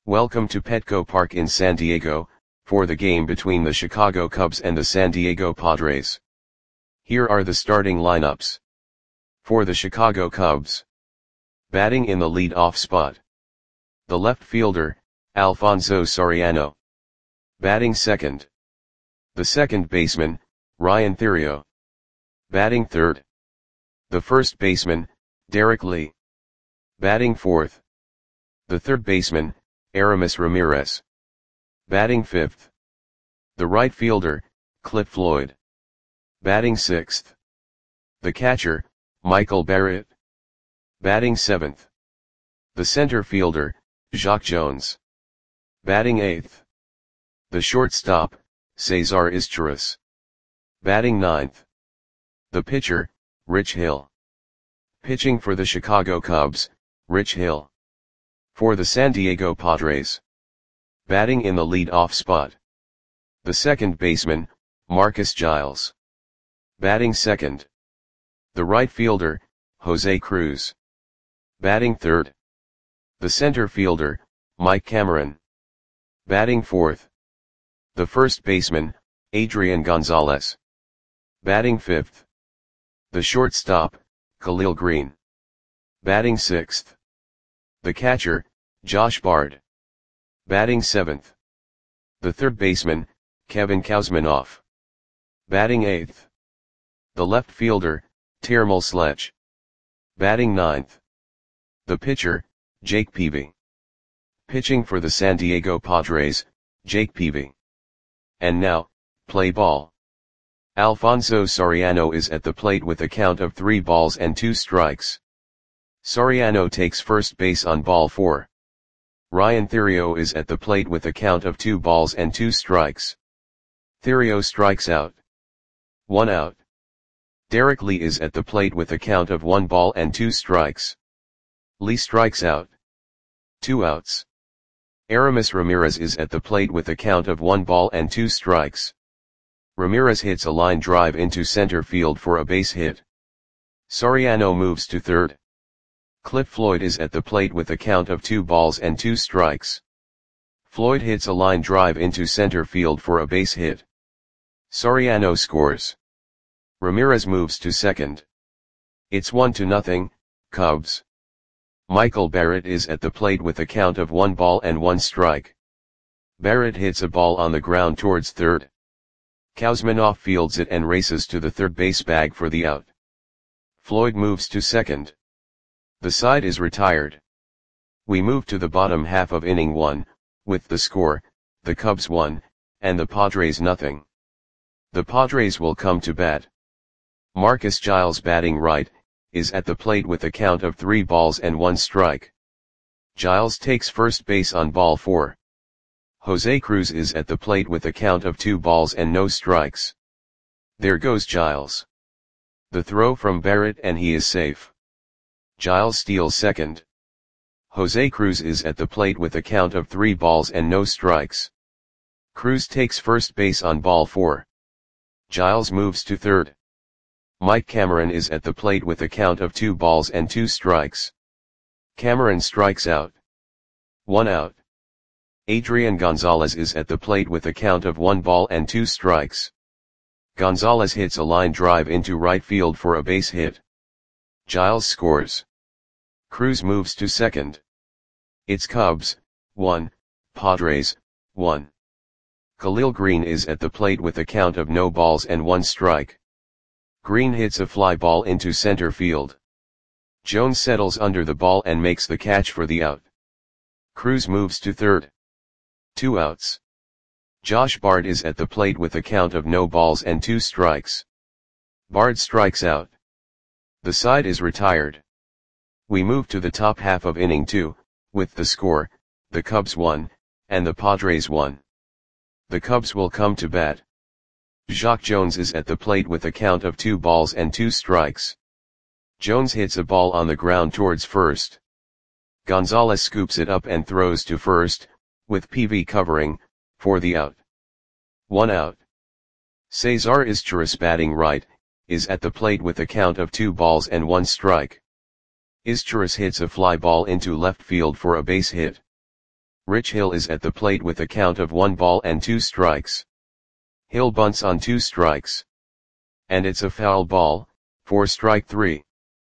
Welcome to Petco Park in San Diego, for the game between the Chicago Cubs and the San Diego Padres. Here are the starting lineups. For the Chicago Cubs. Batting in the lead-off spot. The left fielder, Alfonso Soriano. Batting second. The second baseman, Ryan Theriot. Batting third. The first baseman, Derek Lee. Batting fourth. The third baseman, Aramis Ramirez. Batting fifth. The right fielder, Cliff Floyd. Batting sixth. The catcher, Michael Barrett. Batting seventh. The center fielder, Jacque Jones. Batting eighth. The shortstop, Cesar Izturis. Batting ninth. The pitcher, Rich Hill. Pitching for the Chicago Cubs, Rich Hill. For the San Diego Padres. Batting in the lead-off spot. The second baseman, Marcus Giles. Batting second. The right fielder, Jose Cruz. Batting third. The center fielder, Mike Cameron. Batting fourth. The first baseman, Adrian Gonzalez. Batting fifth. The shortstop, Khalil Greene. Batting sixth. The catcher, Josh Bard. Batting seventh. The third baseman, Kevin Kouzmanoff. Batting eighth. The left fielder, Termel Sledge. Batting ninth. The pitcher, Jake Peavy. Pitching for the San Diego Padres, Jake Peavy. And now, play ball. Alfonso Soriano is at the plate with a count of 3 balls and 2 strikes. Soriano takes first base on ball 4. Ryan Theriot is at the plate with a count of 2 balls and 2 strikes. Theriot strikes out. 1 out. Derek Lee is at the plate with a count of 1 ball and 2 strikes. Lee strikes out. 2 outs. Aramis Ramirez is at the plate with a count of 1 ball and 2 strikes. Ramirez hits a line drive into center field for a base hit. Soriano moves to third. Cliff Floyd is at the plate with a count of 2 balls and 2 strikes. Floyd hits a line drive into center field for a base hit. Soriano scores. Ramirez moves to second. It's 1-0, Cubs. Michael Barrett is at the plate with a count of 1 ball and 1 strike. Barrett hits a ball on the ground towards third. Kouzmanoff fields it and races to the third base bag for the out. Floyd moves to second. The side is retired. We move to the bottom half of inning 1, with the score, the Cubs 1, and the Padres 0. The Padres will come to bat. Marcus Giles, batting right, is at the plate with a count of 3 balls and 1 strike. Giles takes first base on ball 4. Jose Cruz is at the plate with a count of 2 balls and no strikes. There goes Giles. The throw from Barrett and he is safe. Giles steals second. Jose Cruz is at the plate with a count of 3 balls and no strikes. Cruz takes first base on ball 4. Giles moves to third. Mike Cameron is at the plate with a count of 2 balls and 2 strikes. Cameron strikes out. 1 out. Adrian Gonzalez is at the plate with a count of 1 ball and 2 strikes. Gonzalez hits a line drive into right field for a base hit. Giles scores. Cruz moves to second. It's Cubs 1, Padres 1. Khalil Greene is at the plate with a count of no balls and 1 strike. Greene hits a fly ball into center field. Jones settles under the ball and makes the catch for the out. Cruz moves to third. 2 outs. Josh Bard is at the plate with a count of no balls and 2 strikes. Bard strikes out. The side is retired. We move to the top half of inning 2, with the score, the Cubs 1, and the Padres 1. The Cubs will come to bat. Jacque Jones is at the plate with a count of 2 balls and 2 strikes. Jones hits a ball on the ground towards first. Gonzalez scoops it up and throws to first, with Peavy covering, for the out. 1 out. Cesar Izturis, batting right, is at the plate with a count of 2 balls and 1 strike. Izturis hits a fly ball into left field for a base hit. Rich Hill is at the plate with a count of 1 ball and 2 strikes. Hill bunts on 2 strikes. And it's a foul ball, for strike 3.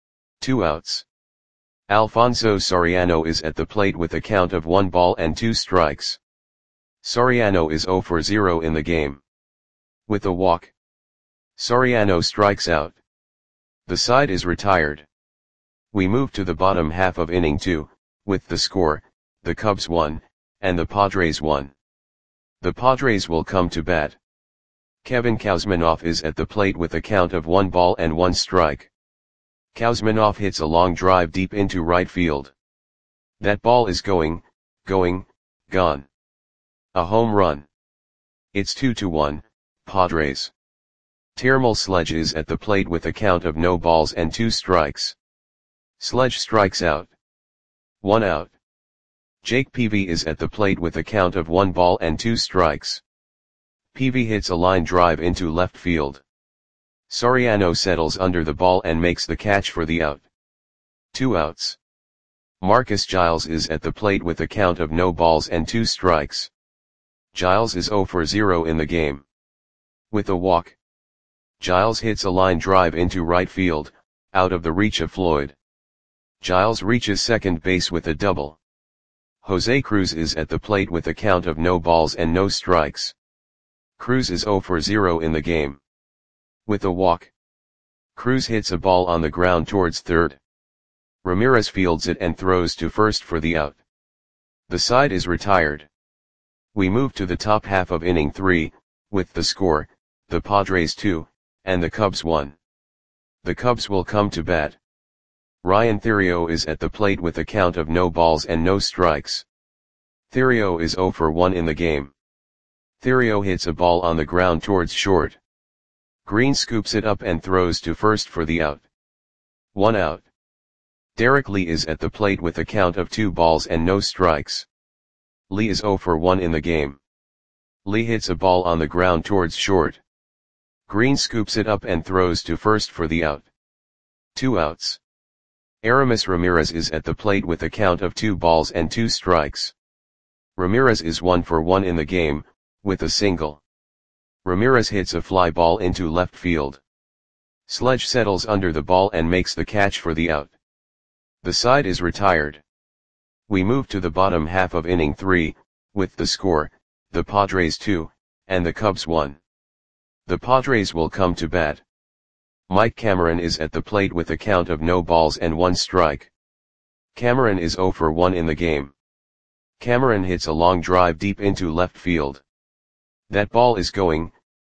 2 outs. Alfonso Soriano is at the plate with a count of 1 ball and 2 strikes. Soriano is 0 for 0 in the game. With a walk, Soriano strikes out. The side is retired. We move to the bottom half of inning 2, with the score, the Cubs 1, and the Padres 1. The Padres will come to bat. Kevin Kouzmanoff is at the plate with a count of 1 ball and 1 strike. Kouzmanoff hits a long drive deep into right field. That ball is going, gone. A home run. It's 2-1, Padres. Termal Sledge is at the plate with a count of no balls and 2 strikes. Sledge strikes out. 1 out. Jake Peavy is at the plate with a count of 1 ball and 2 strikes. Peavy hits a line drive into left field. Soriano settles under the ball and makes the catch for the out. 2 outs. Marcus Giles is at the plate with a count of no balls and 2 strikes. Giles is 0 for 0 in the game. With a walk, Giles hits a line drive into right field, out of the reach of Floyd. Giles reaches second base with a double. Jose Cruz is at the plate with a count of no balls and no strikes. Cruz is 0 for 0 in the game. With a walk, Cruz hits a ball on the ground towards third. Ramirez fields it and throws to first for the out. The side is retired. We move to the top half of inning 3, with the score, the Padres 2, and the Cubs 1. The Cubs will come to bat. Ryan Theriot is at the plate with a count of no balls and no strikes. Theriot is 0 for 1 in the game. Theriot hits a ball on the ground towards short. Green scoops it up and throws to first for the out. 1 out. Derek Lee is at the plate with a count of 2 balls and no strikes. Lee is 0 for 1 in the game. Lee hits a ball on the ground towards short. Green scoops it up and throws to first for the out. 2 outs. Aramis Ramirez is at the plate with a count of 2 balls and 2 strikes. Ramirez is 1 for 1 in the game, with a single. Ramirez hits a fly ball into left field. Sledge settles under the ball and makes the catch for the out. The side is retired. We move to the bottom half of inning 3, with the score, the Padres 2, and the Cubs 1. The Padres will come to bat. Mike Cameron is at the plate with a count of no balls and 1 strike. Cameron is 0 for 1 in the game. Cameron hits a long drive deep into left field. That ball is going,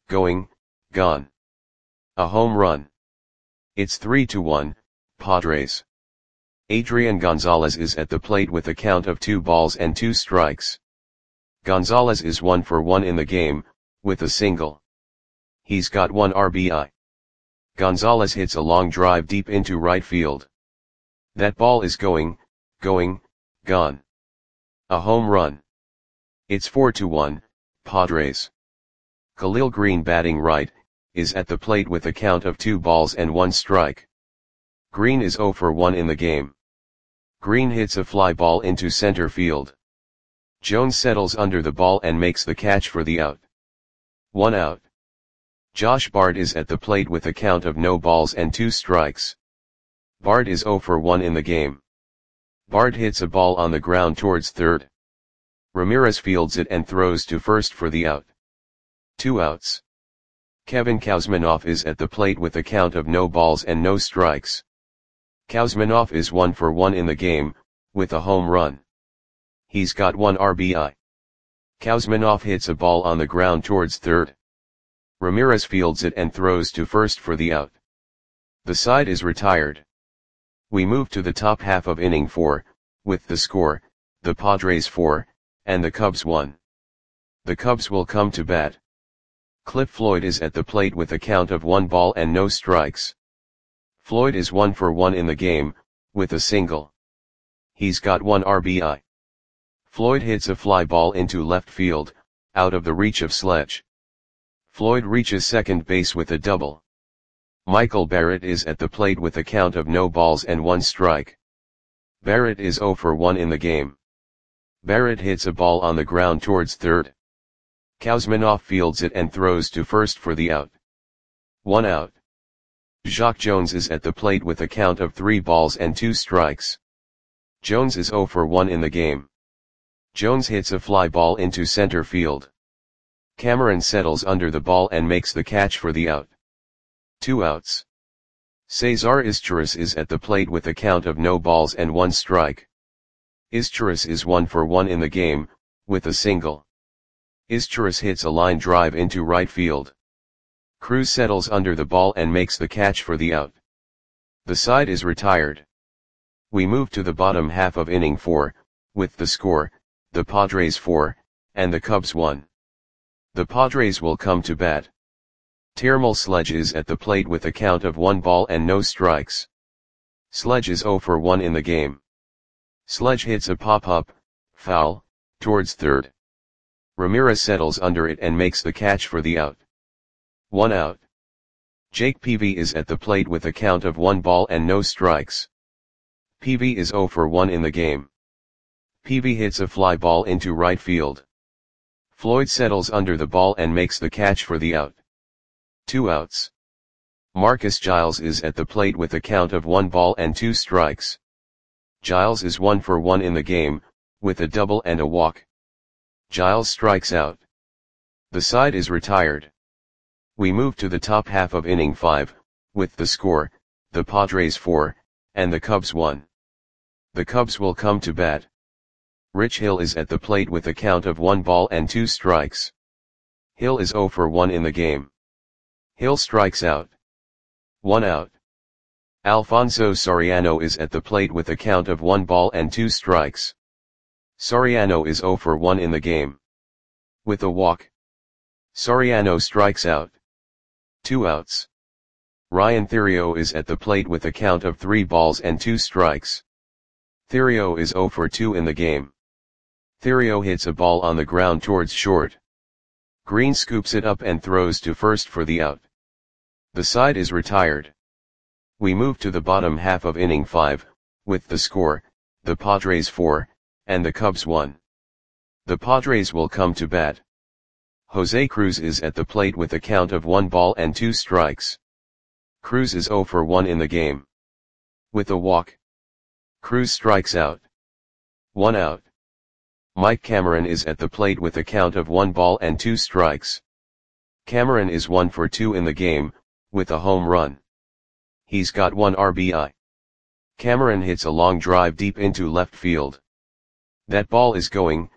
gone. A home run. It's 3-1, Padres. Adrian Gonzalez is at the plate with a count of 2 balls and 2 strikes. Gonzalez is 1 for 1 in the game, with a single. He's got 1 RBI. Gonzalez hits a long drive deep into right field. That ball is going, gone. A home run. It's 4-1, Padres. Khalil Green, batting right, is at the plate with a count of 2 balls and 1 strike. Green is 0 for 1 in the game. Green hits a fly ball into center field. Jones settles under the ball and makes the catch for the out. 1 out. Josh Bard is at the plate with a count of no balls and 2 strikes. Bard is 0 for 1 in the game. Bard hits a ball on the ground towards third. Ramirez fields it and throws to first for the out. 2 outs. Kevin Kouzmanoff is at the plate with a count of no balls and no strikes. Kouzmanoff is 1 for 1 in the game, with a home run. He's got 1 RBI. Kouzmanoff hits a ball on the ground towards third. Ramirez fields it and throws to first for the out. The side is retired. We move to the top half of inning 4, with the score, the Padres 4, and the Cubs 1. The Cubs will come to bat. Cliff Floyd is at the plate with a count of 1 ball and no strikes. Floyd is 1 for 1 in the game, with a single. He's got 1 RBI. Floyd hits a fly ball into left field, out of the reach of Sledge. Floyd reaches second base with a double. Michael Barrett is at the plate with a count of no balls and 1 strike. Barrett is 0 for 1 in the game. Barrett hits a ball on the ground towards third. Kuzminoff fields it and throws to first for the out. 1 out. Jacque Jones is at the plate with a count of 3 balls and 2 strikes. Jones is 0 for 1 in the game. Jones hits a fly ball into center field. Cameron settles under the ball and makes the catch for the out. 2 outs. Cesar Izturis is at the plate with a count of no balls and 1 strike. Izturis is 1 for 1 in the game, with a single. Izturis hits a line drive into right field. Cruz settles under the ball and makes the catch for the out. The side is retired. We move to the bottom half of inning 4, with the score, the Padres 4, and the Cubs 1. The Padres will come to bat. Termal Sledge is at the plate with a count of 1 ball and no strikes. Sledge is 0 for 1 in the game. Sledge hits a pop-up, foul, towards third. Ramirez settles under it and makes the catch for the out. 1 out. Jake Peavy is at the plate with a count of 1 ball and no strikes. Peavy is 0 for 1 in the game. Peavy hits a fly ball into right field. Floyd settles under the ball and makes the catch for the out. 2 outs. Marcus Giles is at the plate with a count of 1 ball and 2 strikes. Giles is 1 for 1 in the game, with a double and a walk. Giles strikes out. The side is retired. We move to the top half of inning 5, with the score, the Padres 4, and the Cubs 1. The Cubs will come to bat. Rich Hill is at the plate with a count of 1 ball and 2 strikes. Hill is 0 for 1 in the game. Hill strikes out. 1 out. Alfonso Soriano is at the plate with a count of 1 ball and 2 strikes. Soriano is 0 for 1 in the game. With a walk. Soriano strikes out. 2 outs. Ryan Theriot is at the plate with a count of 3 balls and 2 strikes. Theriot is 0 for 2 in the game. Theriot hits a ball on the ground towards short. Green scoops it up and throws to first for the out. The side is retired. We move to the bottom half of inning 5, with the score, the Padres 4, and the Cubs 1. The Padres will come to bat. Jose Cruz is at the plate with a count of 1 ball and 2 strikes. Cruz is 0 for 1 in the game. With a walk. Cruz strikes out. 1 out. Mike Cameron is at the plate with a count of 1 ball and 2 strikes. Cameron is 1 for 2 in the game, with a home run. He's got 1 RBI. Cameron hits a long drive deep into left field. That ball is going,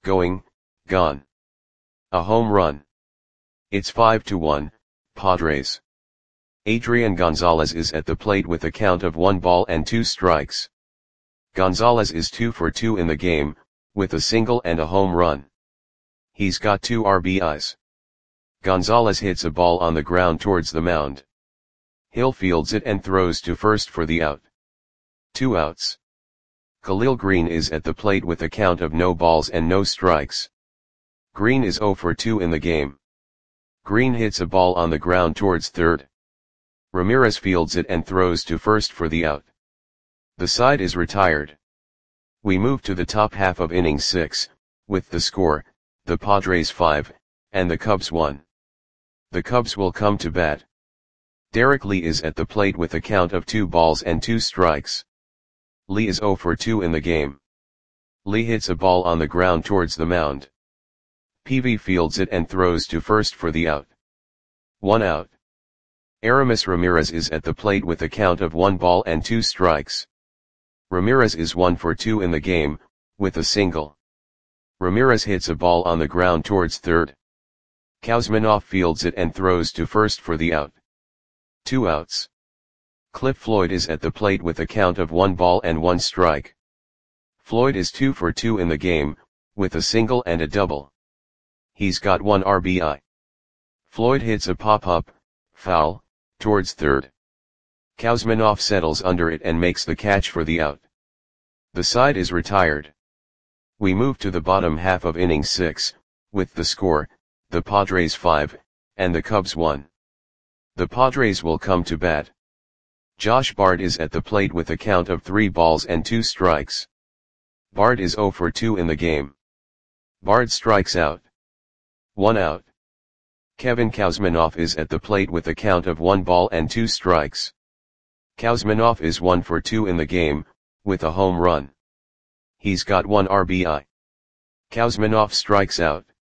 gone. A home run. It's 5-1, Padres. Adrian Gonzalez is at the plate with a count of 1 ball and 2 strikes. Gonzalez is 2 for 2 in the game, with a single and a home run. He's got 2 RBIs. Gonzalez hits a ball on the ground towards the mound. Hill fields it and throws to first for the out. 2 outs. Khalil Green is at the plate with a count of no balls and no strikes. Green is 0 for 2 in the game. Green hits a ball on the ground towards third. Ramirez fields it and throws to first for the out. The side is retired. We move to the top half of inning 6, with the score, the Padres 5, and the Cubs 1. The Cubs will come to bat. Derek Lee is at the plate with a count of 2 balls and 2 strikes. Lee is 0 for 2 in the game. Lee hits a ball on the ground towards the mound. Peavy fields it and throws to first for the out. 1 out. Aramis Ramirez is at the plate with a count of 1 ball and 2 strikes. Ramirez is 1 for 2 in the game, with a single. Ramirez hits a ball on the ground towards third. Kuzminoff fields it and throws to first for the out. 2 outs. Cliff Floyd is at the plate with a count of 1 ball and 1 strike. Floyd is 2 for 2 in the game, with a single and a double. He's got 1 RBI. Floyd hits a pop-up, foul, towards third. Kuzminoff settles under it and makes the catch for the out. The side is retired. We move to the bottom half of inning 6, with the score, the Padres 5, and the Cubs 1. The Padres will come to bat. Josh Bard is at the plate with a count of 3 balls and 2 strikes. Bard is 0 for 2 in the game. Bard strikes out. 1 out. Kevin Kouzmanoff is at the plate with a count of 1 ball and 2 strikes. Kouzmanoff is 1 for 2 in the game, with a home run. He's got 1 RBI. Kouzmanoff strikes out.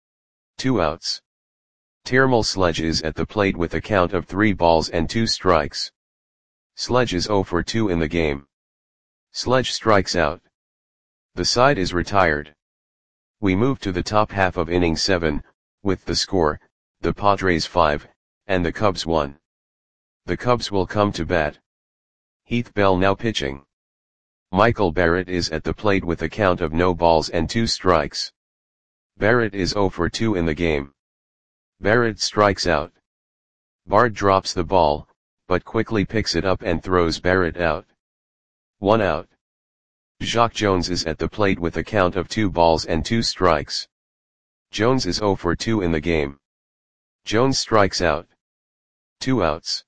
2 outs. Termal Sledge is at the plate with a count of 3 balls and 2 strikes. Sledge is 0 for 2 in the game. Sledge strikes out. The side is retired. We move to the top half of inning 7, with the score, the Padres 5, and the Cubs 1. The Cubs will come to bat. Heath Bell now pitching. Michael Barrett is at the plate with a count of no balls and 2 strikes. Barrett is 0 for 2 in the game. Barrett strikes out. Bard drops the ball, but quickly picks it up and throws Barrett out. 1 out. Jacque Jones is at the plate with a count of 2 balls and 2 strikes. Jones is 0 for 2 in the game. Jones strikes out. 2 outs.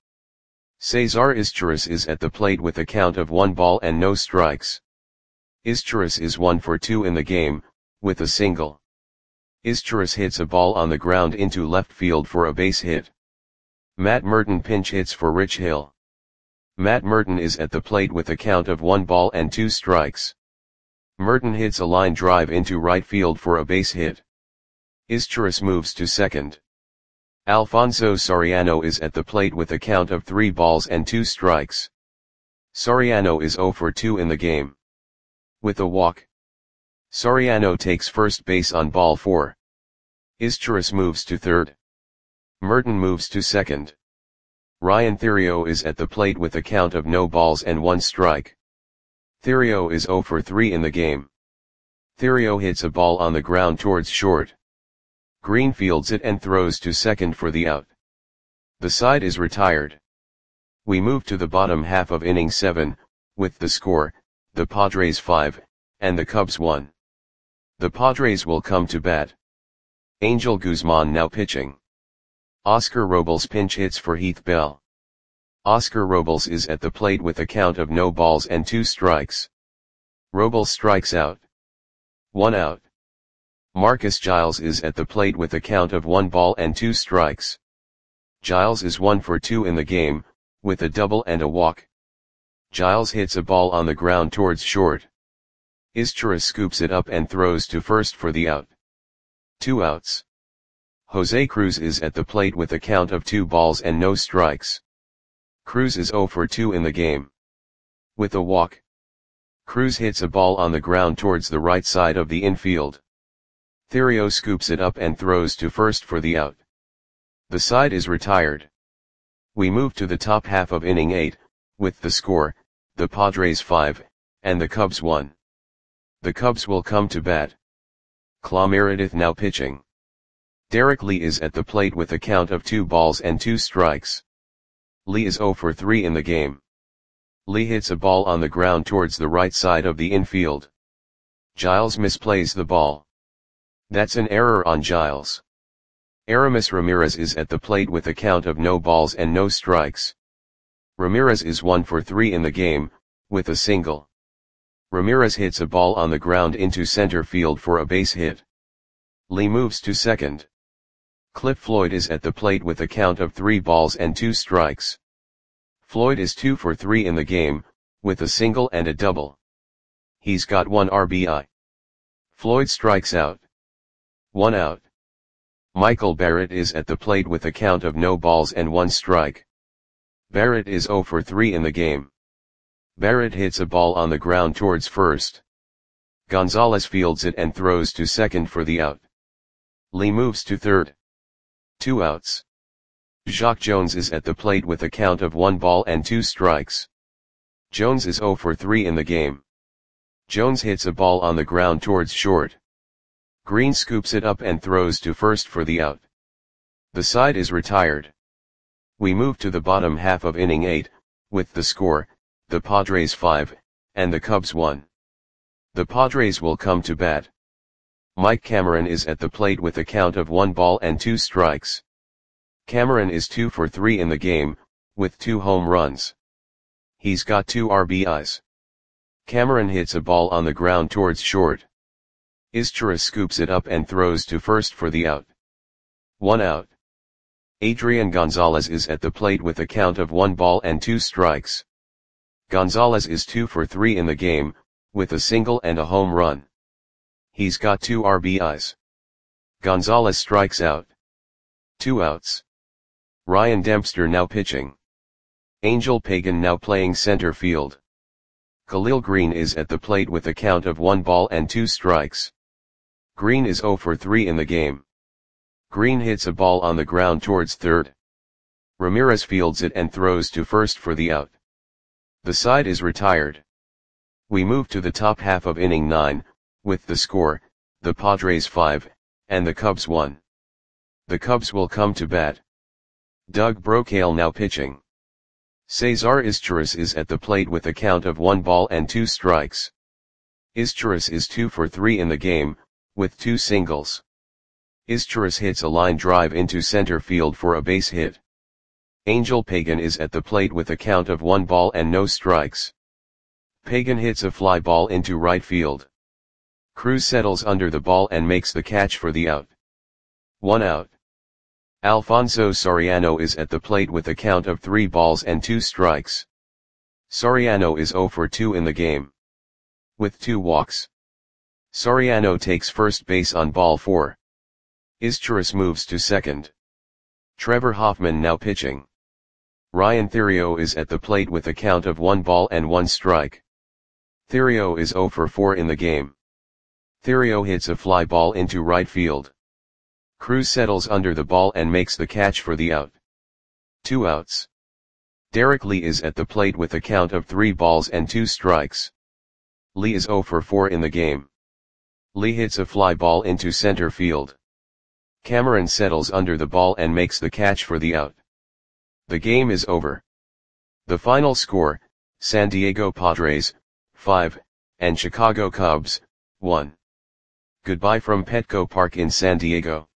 Cesar Izturis is at the plate with a count of 1 ball and no strikes. Izturis is 1 for 2 in the game, with a single. Izturis hits a ball on the ground into left field for a base hit. Matt Merton pinch hits for Rich Hill. Matt Merton is at the plate with a count of 1 ball and 2 strikes. Merton hits a line drive into right field for a base hit. Izturis moves to second. Alfonso Soriano is at the plate with a count of 3 balls and 2 strikes. Soriano is 0 for 2 in the game. With a walk. Soriano takes first base on ball 4. Izturis moves to third. Merton moves to second. Ryan Theriot is at the plate with a count of no balls and 1 strike. Theriot is 0 for 3 in the game. Theriot hits a ball on the ground towards short. Green fields it and throws to second for the out. The side is retired. We move to the bottom half of inning 7, with the score, the Padres 5, and the Cubs 1. The Padres will come to bat. Angel Guzman now pitching. Oscar Robles pinch hits for Heath Bell. Oscar Robles is at the plate with a count of no balls and 2 strikes. Robles strikes out. 1 out. Marcus Giles is at the plate with a count of 1 ball and 2 strikes. Giles is 1 for 2 in the game, with a double and a walk. Giles hits a ball on the ground towards short. Izturis scoops it up and throws to first for the out. 2 outs. Jose Cruz is at the plate with a count of 2 balls and no strikes. Cruz is 0 for 2 in the game. With a walk. Cruz hits a ball on the ground towards the right side of the infield. Theriot scoops it up and throws to first for the out. The side is retired. We move to the top half of inning 8, with the score, the Padres 5, and the Cubs 1. The Cubs will come to bat. Clay Meredith now pitching. Derek Lee is at the plate with a count of 2 balls and 2 strikes. Lee is 0 for 3 in the game. Lee hits a ball on the ground towards the right side of the infield. Giles misplays the ball. That's an error on Giles. Aramis Ramirez is at the plate with a count of no balls and no strikes. Ramirez is 1 for 3 in the game, with a single. Ramirez hits a ball on the ground into center field for a base hit. Lee moves to second. Cliff Floyd is at the plate with a count of 3 balls and 2 strikes. Floyd is 2 for 3 in the game, with a single and a double. He's got 1 RBI. Floyd strikes out. 1 out. Michael Barrett is at the plate with a count of no balls and 1 strike. Barrett is 0 for 3 in the game. Barrett hits a ball on the ground towards first. Gonzalez fields it and throws to second for the out. Lee moves to third. 2 outs. Jacque Jones is at the plate with a count of 1 ball and 2 strikes. Jones is 0 for 3 in the game. Jones hits a ball on the ground towards short. Green scoops it up and throws to first for the out. The side is retired. We move to the bottom half of inning 8, with the score, the Padres 5, and the Cubs 1. The Padres will come to bat. Mike Cameron is at the plate with a count of 1 ball and 2 strikes. Cameron is 2 for 3 in the game, with 2 home runs. He's got 2 RBIs. Cameron hits a ball on the ground towards short. Izturis scoops it up and throws to first for the out. 1 out. Adrian Gonzalez is at the plate with a count of 1 ball and 2 strikes. Gonzalez is 2 for 3 in the game, with a single and a home run. He's got 2 RBIs. Gonzalez strikes out. 2 outs. Ryan Dempster now pitching. Angel Pagan now playing center field. Khalil Green is at the plate with a count of 1 ball and 2 strikes. Green is 0 for 3 in the game. Green hits a ball on the ground towards third. Ramirez fields it and throws to first for the out. The side is retired. We move to the top half of inning 9, with the score, the Padres 5, and the Cubs 1. The Cubs will come to bat. Doug Brocail now pitching. Cesar Izturis is at the plate with a count of 1 ball and 2 strikes. Izturis is 2 for 3 in the game, with 2 singles. Izturis hits a line drive into center field for a base hit. Angel Pagan is at the plate with a count of 1 ball and no strikes. Pagan hits a fly ball into right field. Cruz settles under the ball and makes the catch for the out. 1 out. Alfonso Soriano is at the plate with a count of 3 balls and 2 strikes. Soriano is 0 for 2 in the game, with 2 walks. Soriano takes first base on ball 4. Izturis moves to second. Trevor Hoffman now pitching. Ryan Theriot is at the plate with a count of 1 ball and 1 strike. Theriot is 0 for 4 in the game. Theriot hits a fly ball into right field. Cruz settles under the ball and makes the catch for the out. 2 outs. Derek Lee is at the plate with a count of 3 balls and 2 strikes. Lee is 0 for 4 in the game. Lee hits a fly ball into center field. Cameron settles under the ball and makes the catch for the out. The game is over. The final score, San Diego Padres, 5, and Chicago Cubs, 1. Goodbye from Petco Park in San Diego.